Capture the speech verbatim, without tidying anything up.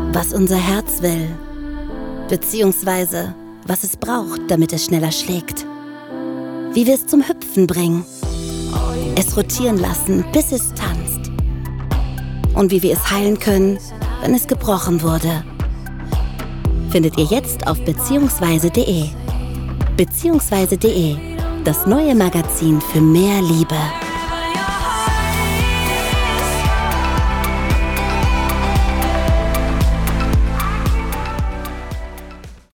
was unser Herz will, beziehungsweise was es braucht, damit es schneller schlägt. Wie wir es zum Hüpfen bringen, es rotieren lassen, bis es tanzt. Und wie wir es heilen können, wenn es gebrochen wurde. Findet ihr jetzt auf beziehungsweise punkt de. beziehungsweise punkt de, das neue Magazin für mehr Liebe.